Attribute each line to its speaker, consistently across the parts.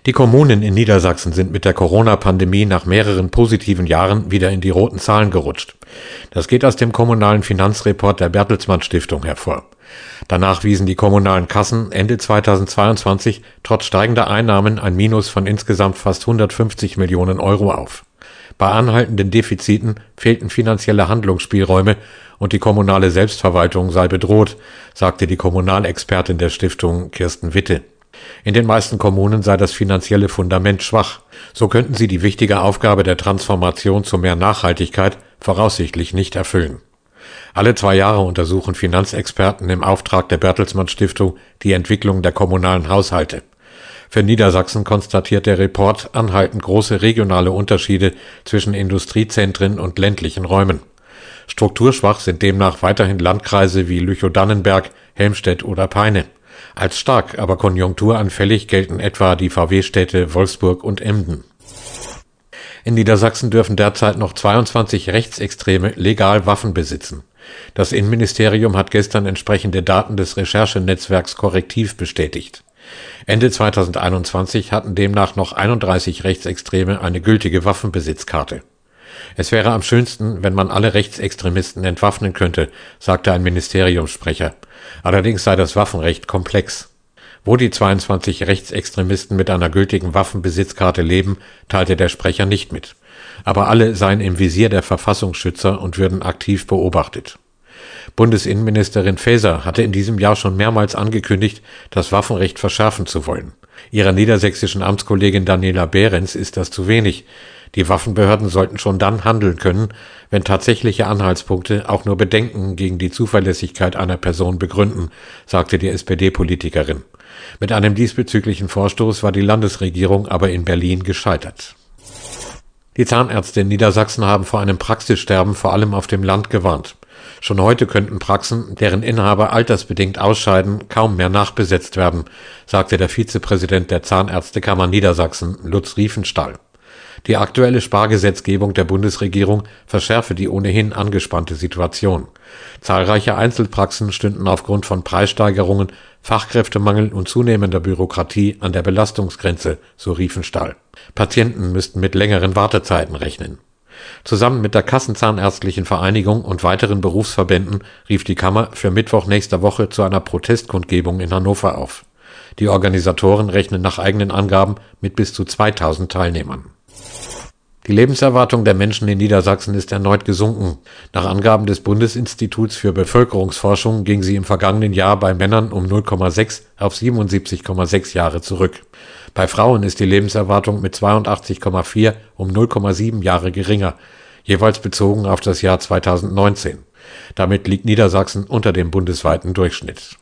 Speaker 1: Die Kommunen in Niedersachsen sind mit der Corona-Pandemie nach mehreren positiven Jahren wieder in die roten Zahlen gerutscht. Das geht aus dem kommunalen Finanzreport der Bertelsmann Stiftung hervor. Danach wiesen die kommunalen Kassen Ende 2022 trotz steigender Einnahmen ein Minus von insgesamt fast 150 Millionen Euro auf. Bei anhaltenden Defiziten fehlten finanzielle Handlungsspielräume und die kommunale Selbstverwaltung sei bedroht, sagte die Kommunalexpertin der Stiftung Kirsten Witte. In den meisten Kommunen sei das finanzielle Fundament schwach. So könnten sie die wichtige Aufgabe der Transformation zu mehr Nachhaltigkeit voraussichtlich nicht erfüllen. Alle 2 Jahre untersuchen Finanzexperten im Auftrag der Bertelsmann Stiftung die Entwicklung der kommunalen Haushalte. Für Niedersachsen konstatiert der Report anhaltend große regionale Unterschiede zwischen Industriezentren und ländlichen Räumen. Strukturschwach sind demnach weiterhin Landkreise wie Lüchow-Dannenberg, Helmstedt oder Peine. Als stark, aber konjunkturanfällig gelten etwa die VW-Städte Wolfsburg und Emden. In Niedersachsen dürfen derzeit noch 22 Rechtsextreme legal Waffen besitzen. Das Innenministerium hat gestern entsprechende Daten des Recherchenetzwerks Korrektiv bestätigt. Ende 2021 hatten demnach noch 31 Rechtsextreme eine gültige Waffenbesitzkarte. Es wäre am schönsten, wenn man alle Rechtsextremisten entwaffnen könnte, sagte ein Ministeriumssprecher. Allerdings sei das Waffenrecht komplex. Wo die 22 Rechtsextremisten mit einer gültigen Waffenbesitzkarte leben, teilte der Sprecher nicht mit. Aber alle seien im Visier der Verfassungsschützer und würden aktiv beobachtet. Bundesinnenministerin Faeser hatte in diesem Jahr schon mehrmals angekündigt, das Waffenrecht verschärfen zu wollen. Ihrer niedersächsischen Amtskollegin Daniela Behrens ist das zu wenig. Die Waffenbehörden sollten schon dann handeln können, wenn tatsächliche Anhaltspunkte auch nur Bedenken gegen die Zuverlässigkeit einer Person begründen, sagte die SPD-Politikerin. Mit einem diesbezüglichen Vorstoß war die Landesregierung aber in Berlin gescheitert. Die Zahnärzte in Niedersachsen haben vor einem Praxissterben vor allem auf dem Land gewarnt. Schon heute könnten Praxen, deren Inhaber altersbedingt ausscheiden, kaum mehr nachbesetzt werden, sagte der Vizepräsident der Zahnärztekammer Niedersachsen, Lutz Riefenstahl. Die aktuelle Spargesetzgebung der Bundesregierung verschärfe die ohnehin angespannte Situation. Zahlreiche Einzelpraxen stünden aufgrund von Preissteigerungen, Fachkräftemangel und zunehmender Bürokratie an der Belastungsgrenze, so Riefenstahl. Patienten müssten mit längeren Wartezeiten rechnen. Zusammen mit der Kassenzahnärztlichen Vereinigung und weiteren Berufsverbänden rief die Kammer für Mittwoch nächster Woche zu einer Protestkundgebung in Hannover auf. Die Organisatoren rechnen nach eigenen Angaben mit bis zu 2000 Teilnehmern. Die Lebenserwartung der Menschen in Niedersachsen ist erneut gesunken. Nach Angaben des Bundesinstituts für Bevölkerungsforschung ging sie im vergangenen Jahr bei Männern um 0,6 auf 77,6 Jahre zurück. Bei Frauen ist die Lebenserwartung mit 82,4 um 0,7 Jahre geringer, jeweils bezogen auf das Jahr 2019. Damit liegt Niedersachsen unter dem bundesweiten Durchschnitt.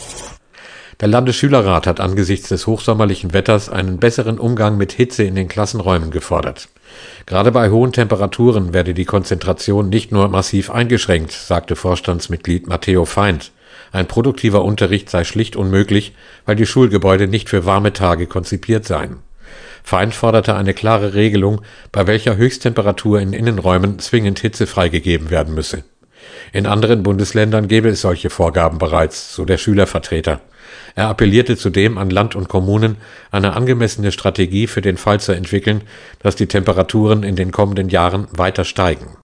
Speaker 1: Der Landesschülerrat hat angesichts des hochsommerlichen Wetters einen besseren Umgang mit Hitze in den Klassenräumen gefordert. Gerade bei hohen Temperaturen werde die Konzentration nicht nur massiv eingeschränkt, sagte Vorstandsmitglied Matteo Feind. Ein produktiver Unterricht sei schlicht unmöglich, weil die Schulgebäude nicht für warme Tage konzipiert seien. Feind forderte eine klare Regelung, bei welcher Höchsttemperatur in Innenräumen zwingend Hitze freigegeben werden müsse. In anderen Bundesländern gäbe es solche Vorgaben bereits, so der Schülervertreter. Er appellierte zudem an Land und Kommunen, eine angemessene Strategie für den Fall zu entwickeln, dass die Temperaturen in den kommenden Jahren weiter steigen.